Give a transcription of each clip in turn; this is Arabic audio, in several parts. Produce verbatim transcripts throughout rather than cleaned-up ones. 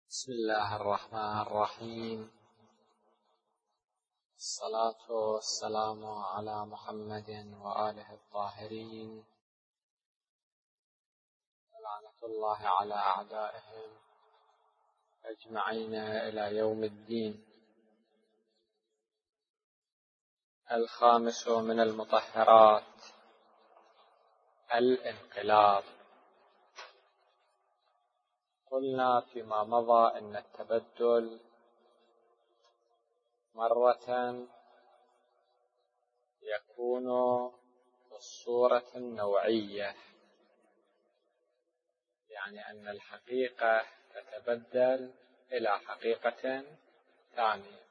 بسم الله الرحمن الرحيم. الصلاة والسلام على محمد وآله الطاهرين، لعنة الله على أعدائهم أجمعين إلى يوم الدين. الخامس من المطهرات الانقلاب. قلنا فيما مضى أن التبدل مرة يكون بالصورة النوعية، يعني أن الحقيقة تتبدل إلى حقيقة ثانية،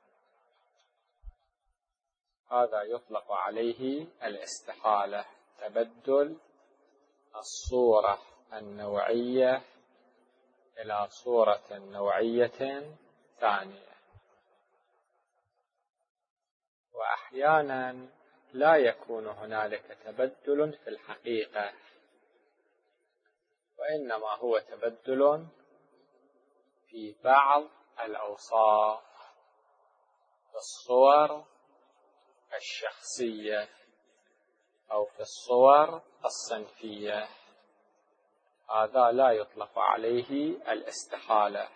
هذا يطلق عليه الاستحالة، تبدل الصورة النوعية إلى صورة نوعية ثانية. وأحيانا لا يكون هنالك تبدل في الحقيقة، وإنما هو تبدل في بعض الأوصاف، في الصور الشخصية أو في الصور الصنفية، هذا لا يطلق عليه الاستحالة،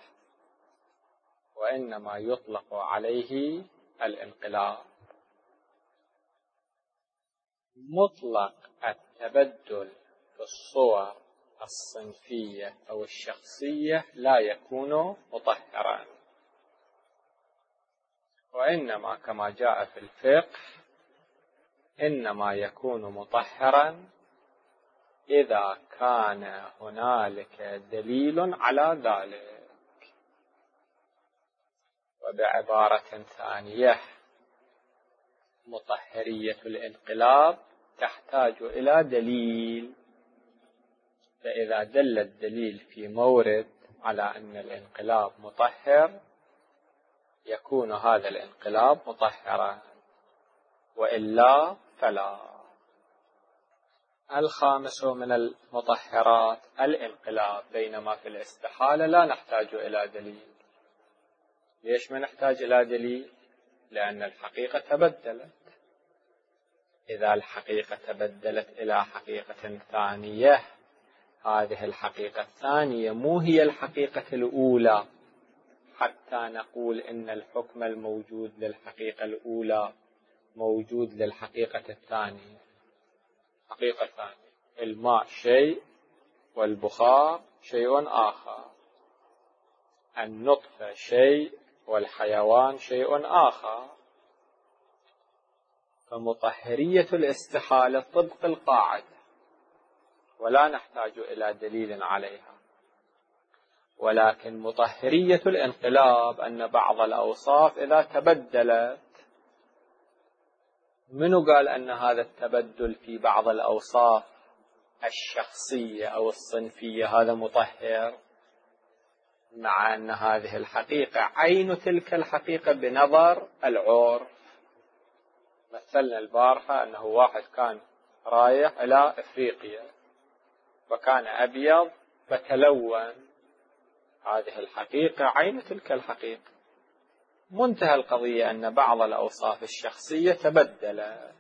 وإنما يطلق عليه الانقلاب. مطلق التبدل في الصور الصنفية أو الشخصية لا يكون مطهرا، وإنما كما جاء في الفقه إنما يكون مطهرا إذا كان هنالك دليل على ذلك. وبعبارة ثانية، مطهرية الانقلاب تحتاج إلى دليل، فإذا دل الدليل في مورد على أن الانقلاب مطهر يكون هذا الانقلاب مطهرا، وإلا فلا. الخامس من المطهرات الانقلاب، بينما في الاستحالة لا نحتاج إلى دليل. ليش ما نحتاج إلى دليل؟ لأن الحقيقة تبدلت. إذا الحقيقة تبدلت إلى حقيقة ثانية، هذه الحقيقة الثانية مو هي الحقيقة الأولى حتى نقول إن الحكم الموجود للحقيقة الأولى موجود للحقيقة الثانية. حقيقة ثانية، الماء شيء والبخار شيء آخر، النطفة شيء والحيوان شيء آخر. فمطهرية الاستحالة طبق القاعدة، ولا نحتاج إلى دليل عليها. ولكن مطهرية الانقلاب أن بعض الأوصاف إذا تبدلت، منو قال أن هذا التبدل في بعض الأوصاف الشخصية أو الصنفية هذا مطهر، مع أن هذه الحقيقة عين تلك الحقيقة بنظر العرف. مثلنا البارحة أنه واحد كان رايح إلى إفريقيا وكان أبيض فتلون، هذه الحقيقة عين تلك الحقيقة. منتهى القضية أن بعض الأوصاف الشخصية تبدلت.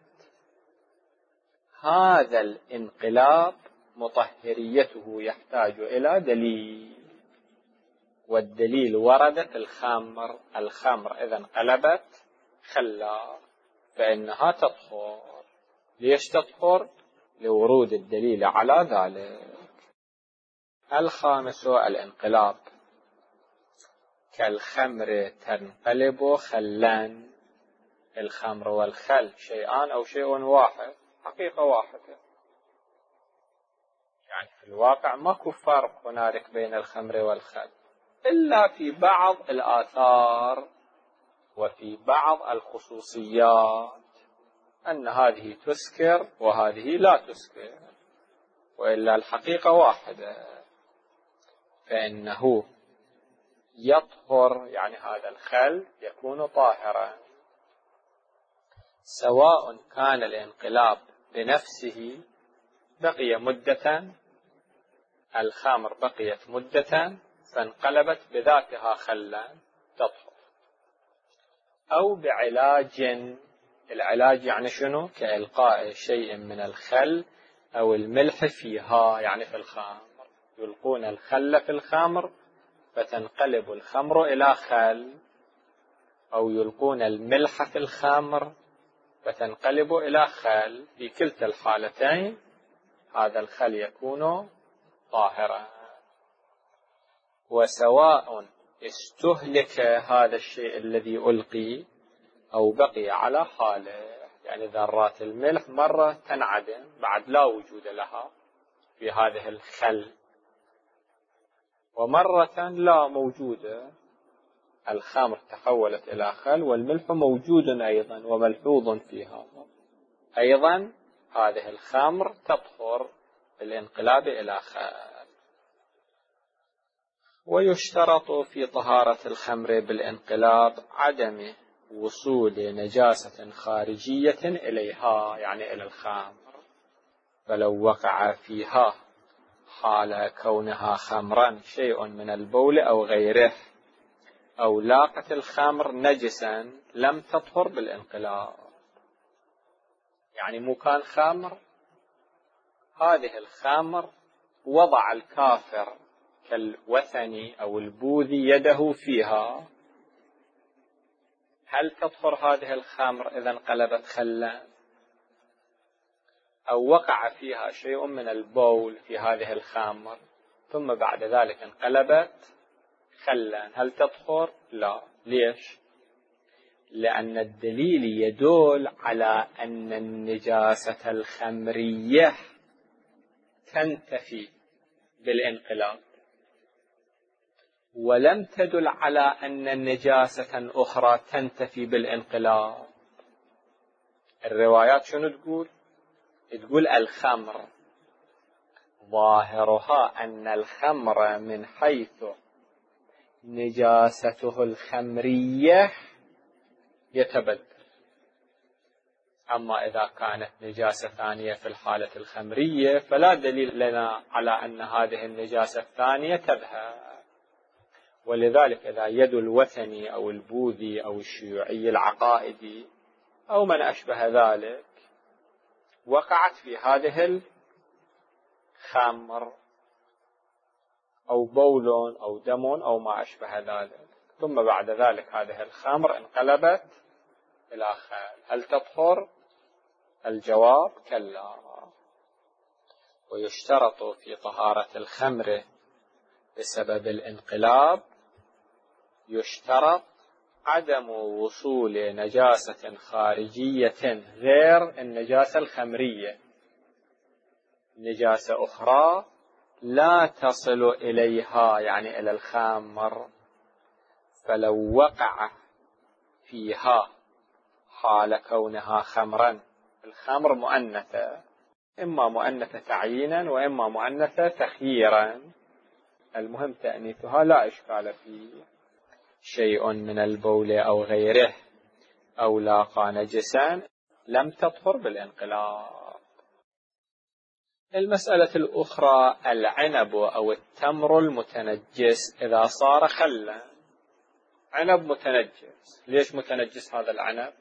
هذا الانقلاب مطهريته يحتاج إلى دليل، والدليل وردت الخمر. الخمر إذا انقلبت خلا فإنها تطهر. ليش تطهر؟ لورود الدليل على ذلك. الخامس الانقلاب كالخمر تنقلب خلا. الخمر والخل شيئان أو شيء واحد، حقيقة واحدة، يعني في الواقع ماكو فرق هنالك بين الخمر والخل، إلا في بعض الآثار وفي بعض الخصوصيات، أن هذه تسكر وهذه لا تسكر، وإلا الحقيقة واحدة. فإنه يطهر، يعني هذا الخل يكون طاهرا، سواء كان الانقلاب بنفسه بقي مدة، الخمر بقيت مدة فانقلبت بذاتها خلا تطهر. أو بعلاج، العلاج يعني شنو؟ كإلقاء شيء من الخل أو الملح فيها، يعني في الخمر، يلقون الخل في الخمر فتنقلب الخمر إلى خل، أو يلقون الملح في الخمر فتنقلب إلى خل. في كلتا الحالتين هذا الخل يكون طاهرا. وسواء استهلك هذا الشيء الذي ألقي أو بقي على حاله، يعني ذرات الملح مرة تنعدم بعد لا وجود لها في هذه الخل، ومرة لا موجودة، الخمر تحولت إلى خل والملح موجود أيضا وملحوظ فيها أيضا، هذه الخمر تطهر بالانقلاب إلى خل. ويشترط في طهارة الخمر بالانقلاب عدم وصول نجاسة خارجية إليها، يعني إلى الخمر، فلو وقع فيها حال كونها خمرا شيء من البول أو غيره، أو لاقت الخمر نجسا لم تطهر بالانقلاب. يعني مو كان خمر، هذه الخمر وضع الكافر كالوثني أو البوذي يده فيها، هل تطهر هذه الخمر إذا انقلبت خلا؟ أو وقع فيها شيء من البول في هذه الخمر ثم بعد ذلك انقلبت خلا، هل تطهر؟ لا. ليش؟ لأن الدليل يدل على أن النجاسة الخمرية تنتفي بالانقلاب، ولم تدل على أن النجاسة أخرى تنتفي بالانقلاب. الروايات شنو تقول؟ تقول الخمر ظاهرها أن الخمر من حيث نجاسته الخمرية يتبدل، أما إذا كانت نجاسة ثانية في الحالة الخمرية فلا دليل لنا على أن هذه النجاسة الثانية تذهب. ولذلك إذا يد الوثني أو البوذي أو الشيوعي العقائدي أو من أشبه ذلك وقعت في هذه الخمر أو بول أو دم أو ما أشبه ذلك، ثم بعد ذلك هذه الخمر انقلبت إلى خل، هل تطهر؟ الجواب كلا. ويشترط في طهارة الخمر بسبب الانقلاب، يشترط عدم وصول نجاسة خارجية غير النجاسة الخمرية، نجاسة أخرى لا تصل إليها يعني إلى الخمر، فلو وقع فيها حال كونها خمرا، الخمر مؤنثة، إما مؤنثة تعيينا وإما مؤنثة تخييرا، المهم تأنيثها لا إشكال فيه، شيء من البول أو غيره أو لاقى نجسا لم تطهر بالانقلاب. المسألة الأخرى العنب أو التمر المتنجس إذا صار خلا. عنب متنجس، ليش متنجس هذا العنب؟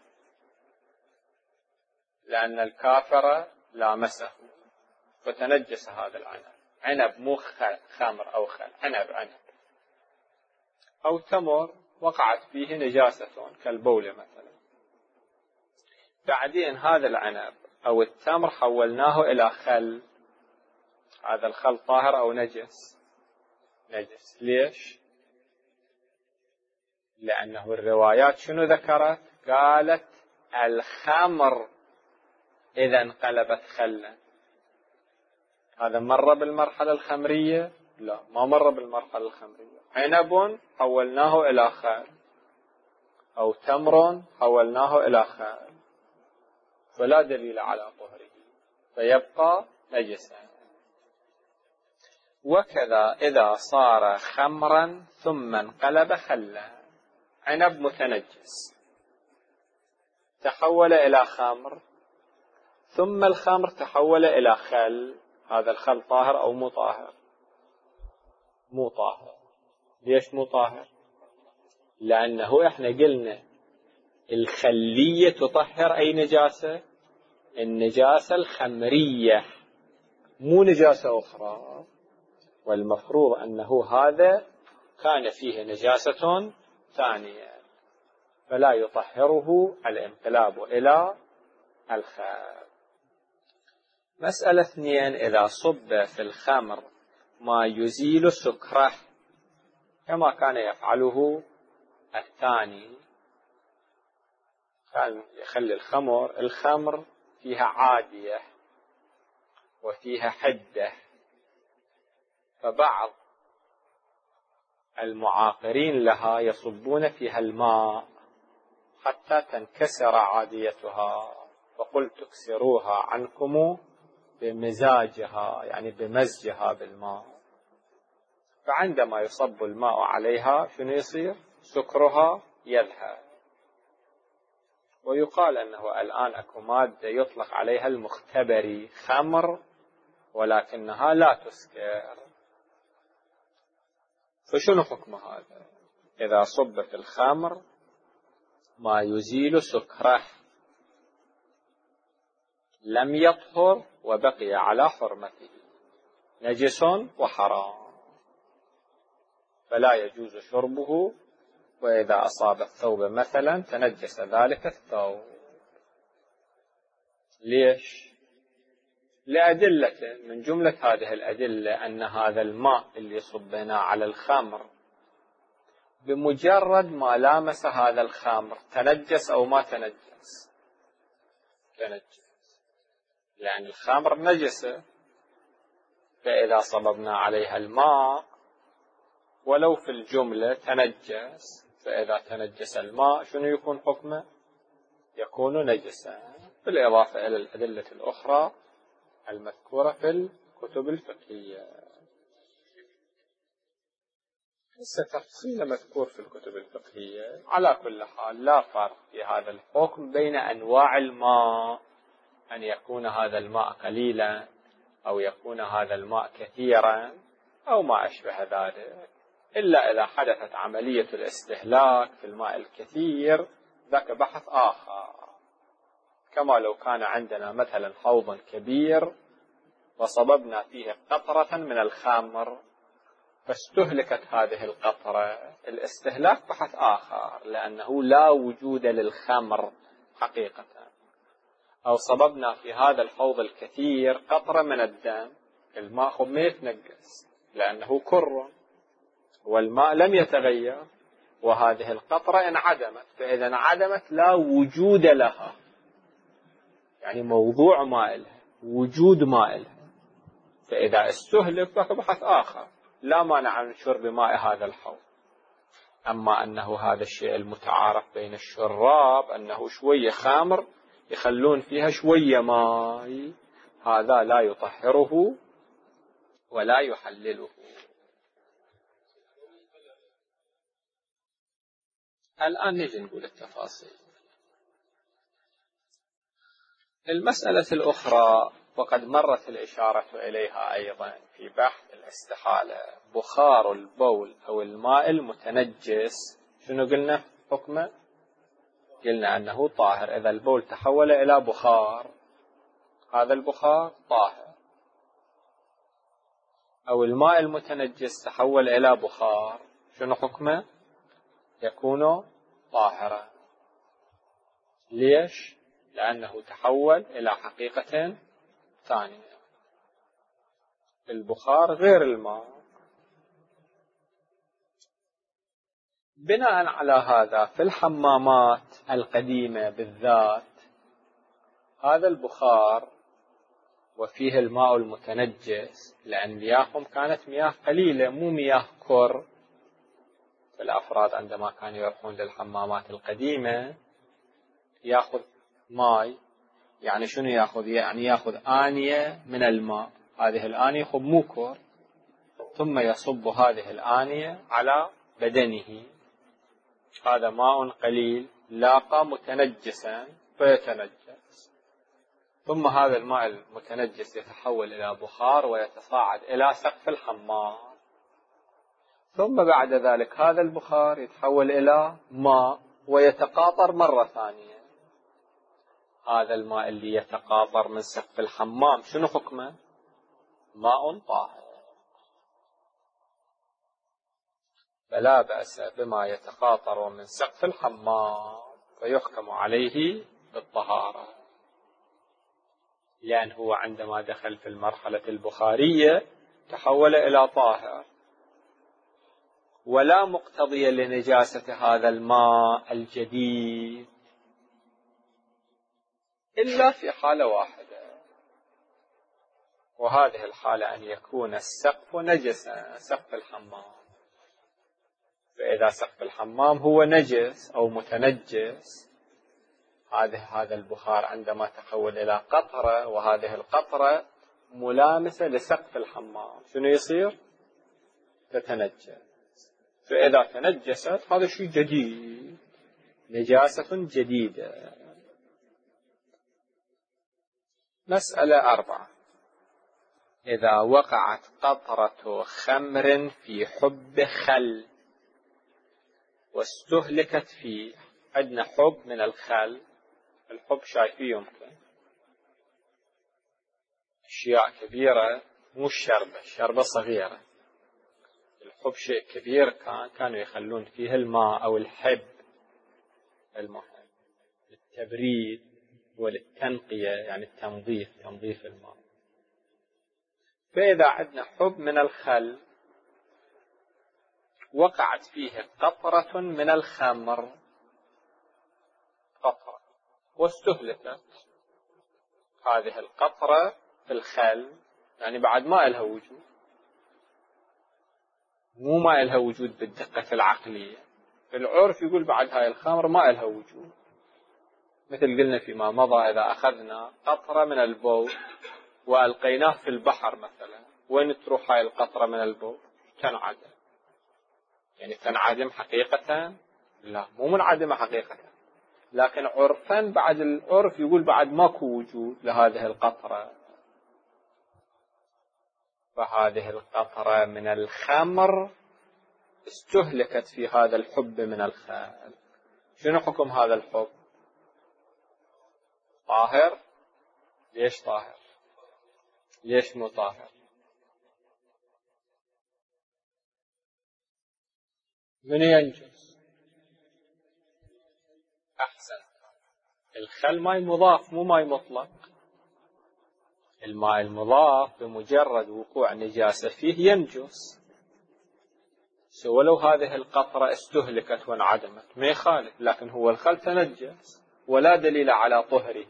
لأن الكافر لامسه فتنجس هذا العنب. عنب مو خمر أو خل، عنب عنب. أو تمر وقعت فيه نجاسة كالبول مثلا، بعدين هذا العنب أو التمر حولناه إلى خل، هذا الخل طاهر أو نجس؟ نجس. ليش؟ لأنه الروايات شنو ذكرت؟ قالت الخمر إذا انقلبت خلا. هذا مر بالمرحلة الخمرية؟ لا، ما مر بالمرحلة الخمرية. عنب حولناه إلى خل أو تمر حولناه إلى خل، فلا دليل على طهره فيبقى نجسا. وكذا إذا صار خمرا ثم انقلب خلا، عنب متنجس تحول إلى خمر ثم الخمر تحول إلى خل، هذا الخل طاهر أو مو طاهر؟ مو طاهر. ليش مو طاهر؟ لأنه إحنا قلنا الخلية تطهر أي نجاسة؟ النجاسة الخمرية، مو نجاسة أخرى. والمفروض أنه هذا كان فيه نجاسة ثانية، فلا يطهره الانقلاب إلى الخمر. مسألة اثنين: إذا صب في الخمر ما يزيل سكره كما كان يفعله الثاني، كان يخلي الخمر الخمر فيها عادية وفيها حدة، فبعض المعاقرين لها يصبون فيها الماء حتى تنكسر عاديتها، فقلت اكسروها عنكم بمزاجها، يعني بمزجها بالماء. فعندما يصب الماء عليها شنو يصير؟ سكرها يذهب. ويقال أنه الآن أكو مادة يطلق عليها المختبري، خمر ولكنها لا تسكر. فشنو حكم هذا؟ إذا صب في الخمر ما يزيل سكره لم يطهر وبقي على حرمته، نجس وحرام، فلا يجوز شربه. وإذا أصاب الثوب مثلا تنجس ذلك الثوب. ليش؟ لأدلة، من جملة هذه الأدلة أن هذا الماء اللي صبنا على الخمر بمجرد ما لامس هذا الخمر تنجس أو ما تنجس؟ تنجس، لأن الخمر نجسة، فإذا صببنا عليها الماء ولو في الجملة تنجس، فإذا تنجس الماء شنو يكون حكمه؟ يكون نجسا، بالإضافة إلى الأدلة الأخرى المذكورة في الكتب الفقهية. هسه تفصيل مذكور في الكتب الفقهية. على كل حال لا فرق في هذا الحكم بين أنواع الماء، أن يكون هذا الماء قليلا أو يكون هذا الماء كثيرا أو ما أشبه ذلك، إلا إذا حدثت عملية الاستهلاك في الماء الكثير، ذاك بحث آخر. كما لو كان عندنا مثلا حوض كبير وصببنا فيه قطرة من الخمر فاستهلكت هذه القطرة، الاستهلاك بحث آخر، لأنه لا وجود للخمر حقيقة. أو صببنا في هذا الحوض الكثير قطرة من الدم، الماء خب ما يتنجس لأنه كر والماء لم يتغير، وهذه القطرة انعدمت، فإذا انعدمت لا وجود لها، يعني موضوع ماء لها، وجود ماء لها، فإذا استهلك فبحث آخر، لا مانع من شرب ماء هذا الحوض. أما أنه هذا الشيء المتعارف بين الشراب أنه شوية خمر يخلون فيها شوية ماء، هذا لا يطهره ولا يحلله. الآن نجي نقول التفاصيل. المسألة الأخرى وقد مرت الإشارة إليها أيضا في بحث الاستحالة: بخار البول أو الماء المتنجس شنو قلنا حكمه؟ قلنا أنه طاهر. إذا البول تحول إلى بخار هذا البخار طاهر، أو الماء المتنجس تحول إلى بخار شنو حكمه؟ يكون طاهرا. ليش؟ لأنه تحول إلى حقيقة ثانية. البخار غير الماء. بناء على هذا في الحمامات القديمة بالذات هذا البخار وفيه الماء المتنجس، لأن مياههم كانت مياه قليلة مو مياه كر. فالأفراد عندما كانوا يروحون للحمامات القديمة يأخذ ماء، يعني شنو يأخذ؟ يعني يأخذ آنية من الماء، هذه الآنية خب مو كر، ثم يصب هذه الآنية على بدنه، هذا ماء قليل لاقى متنجسا فيتنجس، ثم هذا الماء المتنجس يتحول إلى بخار ويتصاعد إلى سقف الحمام. ثم بعد ذلك هذا البخار يتحول إلى ماء ويتقاطر مرة ثانية. هذا الماء اللي يتقاطر من سقف الحمام شنو حكمه؟ ماء طاهر، فلا بأس بما يتقاطر من سقف الحمام فيحكم عليه بالطهارة، لأنه عندما دخل في المرحلة البخارية تحول إلى طاهر، ولا مقتضي لنجاسة هذا الماء الجديد إلا في حالة واحدة، وهذه الحالة أن يكون السقف نجسا، سقف الحمام. فإذا سقف الحمام هو نجس أو متنجس، هذا هذا البخار عندما تحول إلى قطرة، وهذه القطرة ملامسة لسقف الحمام، شنو يصير؟ تتنجس. فإذا تنجست هذا شيء جديد، نجاسة جديدة. مسألة أربعة: إذا وقعت قطرة خمر في حب خل واستهلكت فيه. عندنا حب من الخل، الحب شايفيه يمكن أشياء كبيرة، مو الشربة، الشربة صغيرة. الحب شيء كبير كان كانوا يخلون فيه الماء أو الحب المهم للتبريد وللتنقية، يعني التنظيف، تنظيف الماء. فإذا عندنا حب من الخل وقعت فيه قطرة من الخمر، قطرة واستهلكت، هذه القطرة في الخل يعني بعد ما إلها وجود، مو ما إلها وجود بالدقة العقلية. العرف يقول بعد هاي الخمر ما إلها وجود، مثل قلنا فيما مضى إذا أخذنا قطرة من البول وألقيناه في البحر مثلا، وين تروح هاي القطرة من البول؟ تنعدم. يعني تنعدم حقيقة؟ لا، مو منعدمة حقيقة، لكن عرفا بعد العرف يقول بعد ماكو وجود لهذه القطرة. فهذه القطرة من الخمر استهلكت في هذا الحب من الخل. شنو حكم هذا الحب؟ طاهر؟ ليش طاهر؟ ليش مو طاهر؟ من ينجس؟ أحسن، الخل ماء مضاف مو ماء مطلق. الماء المضاف بمجرد وقوع نجاسة فيه ينجس، ولو هذه القطرة استهلكت وانعدمت ما يخالف، لكن هو الخل تنجس ولا دليل على طهره.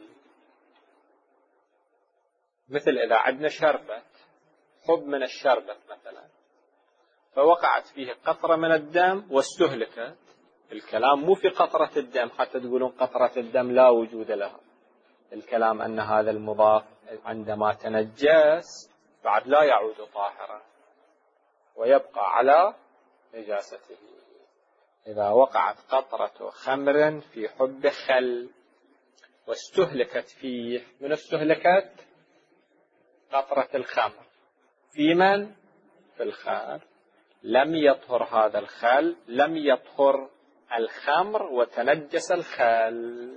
مثل إذا عندنا شربة، حب من الشربة مثلا، فوقعت فيه قطرة من الدم واستهلكت، الكلام مو في قطرة الدم حتى تقولون قطرة الدم لا وجود لها، الكلام أن هذا المضاف عندما تنجس بعد لا يعود طاهرا ويبقى على نجاسته. إذا وقعت قطرة خمر في حب خل واستهلكت فيه، من استهلكت؟ قطرة الخمر في من؟ في الخل. لم يطهر هذا الخل، لم يطهر الخمر وتنجس الخل.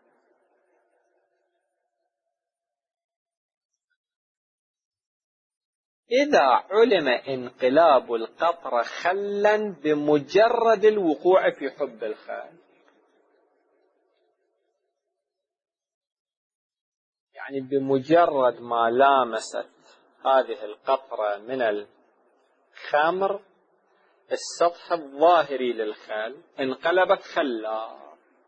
إذا علم انقلاب القطرة خلا بمجرد الوقوع في حب الخل، يعني بمجرد ما لامست هذه القطرة من الخمر السطح الظاهري للخل انقلبت خلا،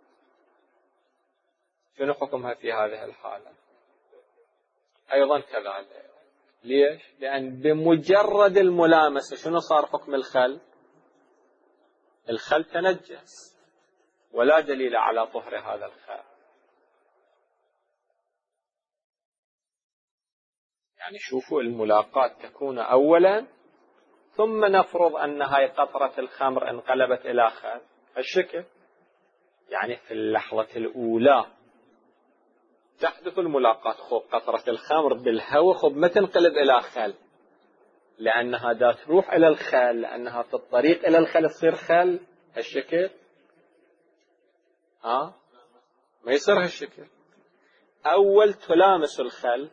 شنو حكمها في هذه الحالة؟ أيضا كذلك. ليش؟ لأن بمجرد الملامسة شنو صار حكم الخل؟ الخل تنجس ولا دليل على طهر هذا الخل. يعني شوفوا الملاقات تكون أولا، ثم نفرض أن هاي قطرة الخمر انقلبت إلى خل الشكل، يعني في اللحظة الأولى تحدث الملاقات. خب قطرة الخمر بالهواء خب ما تنقلب إلى خل، لأنها دا تروح إلى الخل، لأنها في الطريق إلى الخل تصير خل هالشكل؟ ها؟ ما يصير هالشكل. أول تلامس الخل،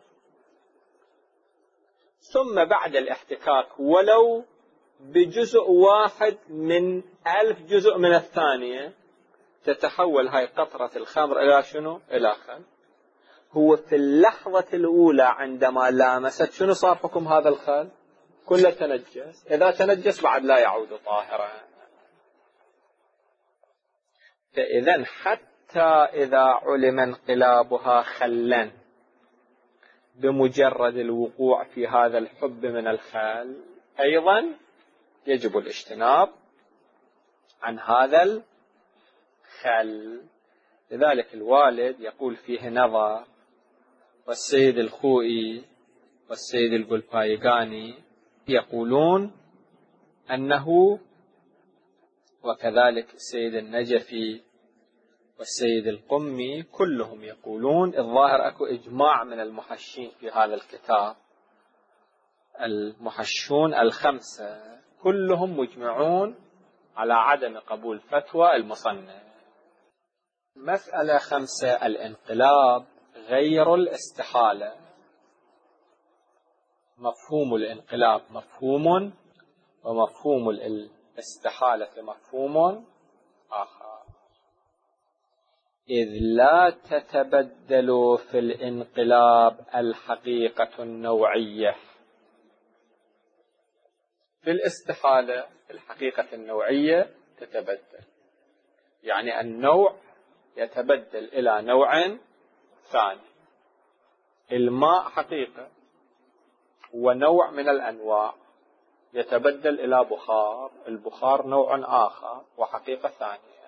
ثم بعد الاحتكاك ولو بجزء واحد من ألف جزء من الثانية تتحول هاي قطرة الخمر إلى شنو؟ إلى خل. هو في اللحظة الأولى عندما لامست شنو صار حكم هذا الخل؟ كله تنجس. إذا تنجس بعد لا يعود طاهرا. فإذا حتى إذا علم انقلابها خلا بمجرد الوقوع في هذا الحب من الخل، أيضا يجب الاجتناب عن هذا الخل. لذلك الوالد يقول فيه نظر، والسيد الخوئي والسيد القلبايقاني يقولون أنه، وكذلك السيد النجفي والسيد القمي، كلهم يقولون، الظاهر أكو إجماع من المحشين في هذا الكتاب، المحشون الخمسة كلهم مجمعون على عدم قبول فتوى المصنف. مسألة خمسة، الانقلاب غير الاستحالة. مفهوم الانقلاب مفهوم، ومفهوم الاستحالة مفهوم آخر. إذ لا تتبدل في الانقلاب الحقيقة النوعية. في الاستحالة الحقيقة النوعية تتبدل، يعني النوع يتبدل إلى نوع ثاني. الماء حقيقة ونوع من الأنواع يتبدل إلى بخار، البخار نوع آخر وحقيقة ثانية.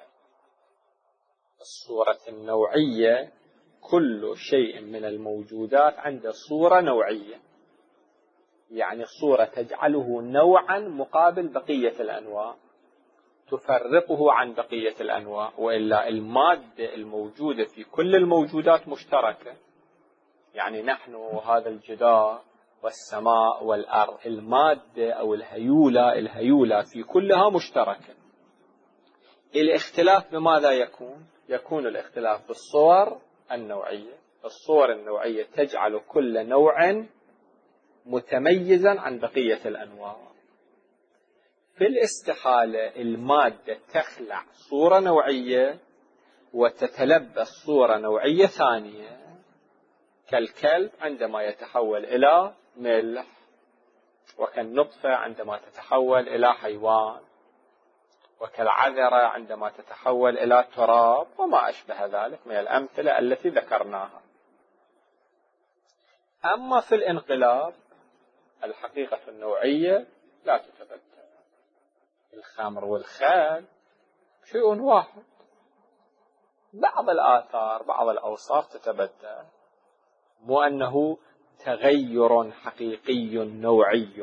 الصورة النوعية كل شيء من الموجودات عنده صورة نوعية، يعني صورة تجعله نوعا مقابل بقية الأنواع، تفرقه عن بقية الأنواع. وإلا المادة الموجودة في كل الموجودات مشتركة، يعني نحن وهذا الجدار والسماء والأرض، المادة أو الهيولة الهيولة في كلها مشتركة. الاختلاف بماذا يكون؟ يكون الاختلاف بالصور النوعية. الصور النوعية تجعل كل نوع متميزا عن بقية الأنواع. في الاستحالة المادة تخلع صورة نوعية وتتلبس صورة نوعية ثانية، كالكلب عندما يتحول إلى ملح، وكالنطفة عندما تتحول إلى حيوان، وكالعذرة عندما تتحول إلى تراب، وما أشبه ذلك من الأمثلة التي ذكرناها. أما في الانقلاب الحقيقة النوعية لا تتبدل. الخمر والخل شيء واحد، بعض الآثار بعض الأوصاف تتبدل، مو أنه تغير حقيقي نوعي.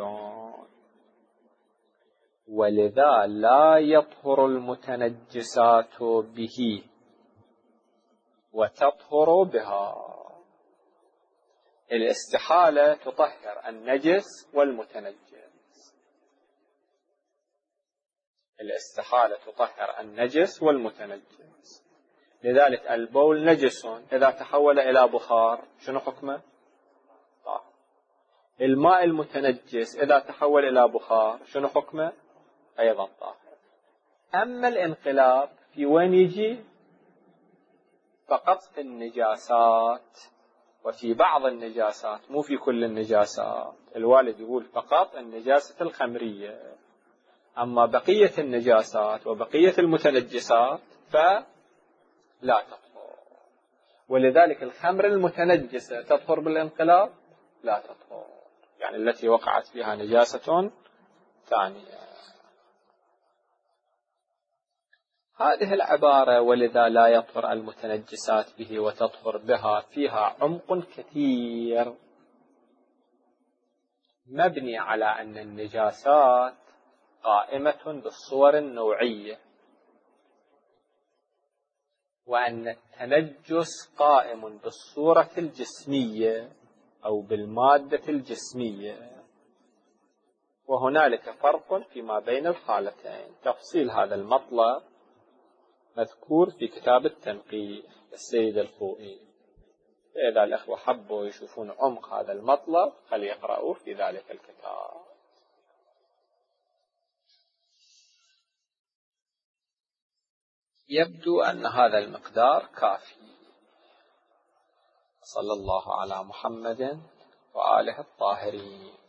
ولذا لا يطهر المتنجسات به وتطهر بها. الاستحالة تطهر النجس والمتنجس. الاستحالة تطهر النجس والمتنجس. لذلك البول نجس إذا تحول إلى بخار شنو حكمه؟ طاهر. الماء المتنجس إذا تحول إلى بخار شنو حكمه؟ أيضا طاهر. أما الانقلاب في وين يجي؟ فقط في النجاسات وفي بعض النجاسات، مو في كل النجاسات. الوالد يقول فقط النجاسة الخمرية، أما بقية النجاسات وبقية المتنجسات فلا تطهر. ولذلك الخمر المتنجسة تطهر بالانقلاب؟ لا تطهر، يعني التي وقعت فيها نجاسة ثانية. هذه العبارة ولذا لا يطهر المتنجسات به وتطهر بها فيها عمق كثير، مبني على أن النجاسات قائمة بالصور النوعية، وأن التنجس قائم بالصورة الجسمية أو بالمادة الجسمية. وهنالك فرق فيما بين الحالتين. تفصيل هذا المطلب مذكور في كتاب التنقيح للسيد الخوئي، فإذا الأخوة حبوا يشوفون عمق هذا المطلب فليقرأوا في ذلك الكتاب. يبدو أن هذا المقدار كافي. صلى الله على محمد وآله الطاهرين.